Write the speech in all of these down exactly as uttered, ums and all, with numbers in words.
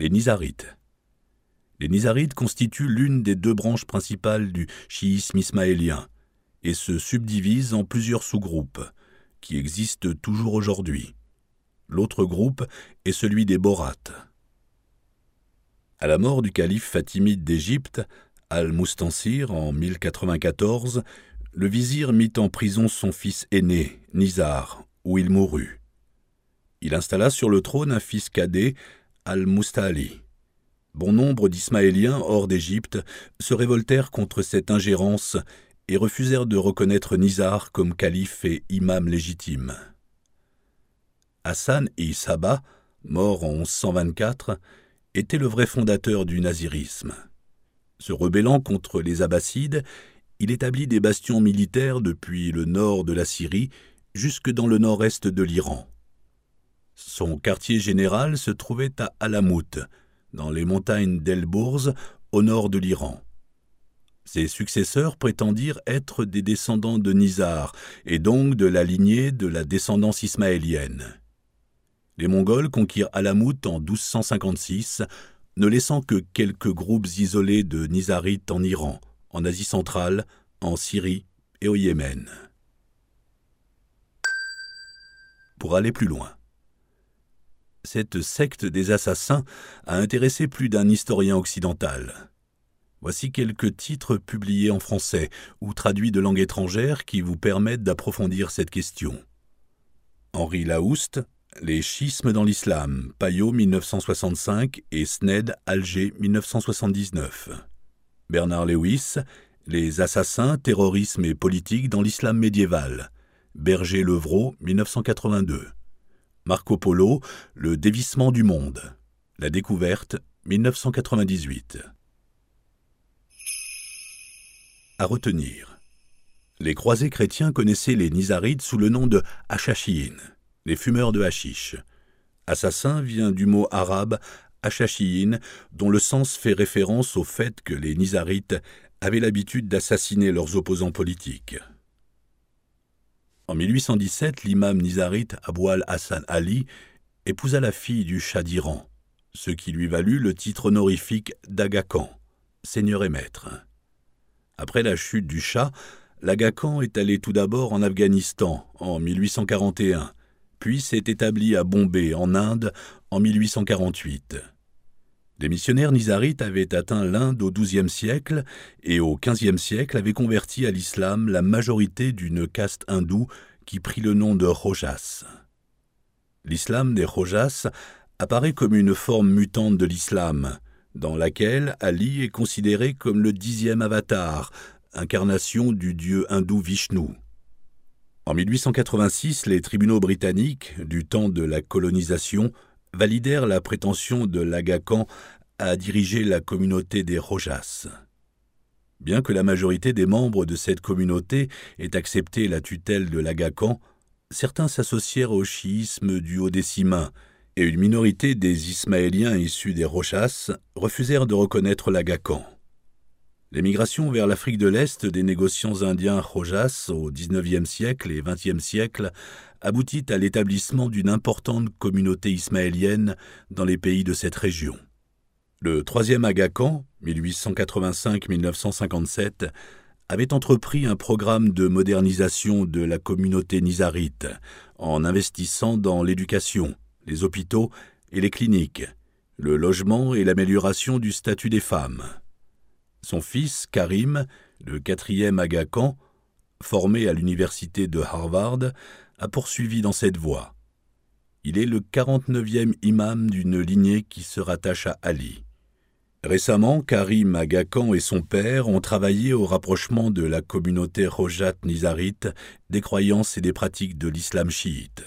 Les Nizarites. Les Nizarites constituent l'une des deux branches principales du chiisme ismaélien et se subdivisent en plusieurs sous-groupes qui existent toujours aujourd'hui. L'autre groupe est celui des Borates. À la mort du calife fatimide d'Égypte, Al-Mustansir, en mille quatre-vingt-quatorze, le vizir mit en prison son fils aîné, Nizar, où il mourut. Il installa sur le trône un fils cadet, Al-Musta'li. Bon nombre d'Ismaéliens hors d'Égypte se révoltèrent contre cette ingérence et refusèrent de reconnaître Nizar comme calife et imam légitime. Hassan-i Saba, mort en onze cent vingt-quatre, était le vrai fondateur du nazirisme. Se rebellant contre les Abbassides, il établit des bastions militaires depuis le nord de la Syrie jusque dans le nord-est de l'Iran. Son quartier général se trouvait à Alamout, dans les montagnes d'Elbourz, au nord de l'Iran. Ses successeurs prétendirent être des descendants de Nizar, et donc de la lignée de la descendance ismaélienne. Les Mongols conquirent Alamout en douze cent cinquante-six, ne laissant que quelques groupes isolés de Nizarites en Iran, en Asie centrale, en Syrie et au Yémen. Pour aller plus loin, cette secte des assassins a intéressé plus d'un historien occidental. Voici quelques titres publiés en français ou traduits de langue étrangère qui vous permettent d'approfondir cette question. Henri Laoust, Les schismes dans l'islam, Payot mille neuf cent soixante-cinq et Sned, Alger mille neuf cent soixante-dix-neuf. Bernard Lewis, Les assassins, terrorisme et politique dans l'islam médiéval, Berger-Levrault mille neuf cent quatre-vingt-deux. Marco Polo, Le dévissement du monde, La découverte mille neuf cent quatre-vingt-dix-huit. À retenir. Les croisés chrétiens connaissaient les Nizarites sous le nom de Hachachiyyin, les fumeurs de hashish. Assassin vient du mot arabe Hachachiyyin, dont le sens fait référence au fait que les Nizarites avaient l'habitude d'assassiner leurs opposants politiques. En mille huit cent dix-sept, l'imam nizarite Abou al-Hassan Ali épousa la fille du Shah d'Iran, ce qui lui valut le titre honorifique d'Aga Khan, seigneur et maître. Après la chute du Shah, l'Aga Khan est allé tout d'abord en Afghanistan en mille huit cent quarante et un, puis s'est établi à Bombay, en Inde, en mille huit cent quarante-huit. Les missionnaires nizarites avaient atteint l'Inde au douzième siècle et au quinzième siècle avaient converti à l'islam la majorité d'une caste hindoue qui prit le nom de Rojas. L'islam des Rojas apparaît comme une forme mutante de l'islam, dans laquelle Ali est considéré comme le dixième avatar, incarnation du dieu hindou Vishnu. En mille huit cent quatre-vingt-six, les tribunaux britanniques, du temps de la colonisation, validèrent la prétention de l'Aga Khan à diriger la communauté des Rojas. Bien que la majorité des membres de cette communauté ait accepté la tutelle de l'Aga Khan, certains s'associèrent au chiisme du Haut-Décimain, et une minorité des Ismaéliens issus des Rojas refusèrent de reconnaître l'Aga Khan. L'émigration vers l'Afrique de l'Est des négociants indiens Rojas au dix-neuvième siècle et vingtième siècle aboutit à l'établissement d'une importante communauté ismaélienne dans les pays de cette région. Le troisième Aga Khan, mille huit cent quatre-vingt-cinq à mille neuf cent cinquante-sept, avait entrepris un programme de modernisation de la communauté nizarite en investissant dans l'éducation, les hôpitaux et les cliniques, le logement et l'amélioration du statut des femmes. Son fils, Karim, le quatrième Aga Khan, formé à l'université de Harvard, a poursuivi dans cette voie. Il est le quarante-neuvième imam d'une lignée qui se rattache à Ali. Récemment, Karim Aga Khan et son père ont travaillé au rapprochement de la communauté Rojat nizarite des croyances et des pratiques de l'islam chiite.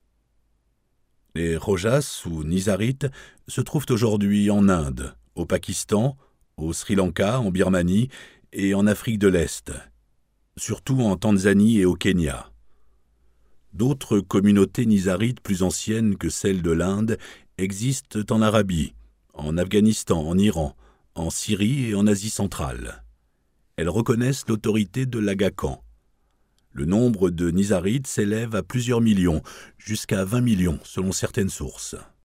Les Rojas ou Nizarites se trouvent aujourd'hui en Inde, au Pakistan, au Sri Lanka, en Birmanie et en Afrique de l'Est, surtout en Tanzanie et au Kenya. D'autres communautés nizarites plus anciennes que celles de l'Inde existent en Arabie, en Afghanistan, en Iran, en Syrie et en Asie centrale. Elles reconnaissent l'autorité de l'Aga Khan. Le nombre de Nizarites s'élève à plusieurs millions, jusqu'à vingt millions selon certaines sources.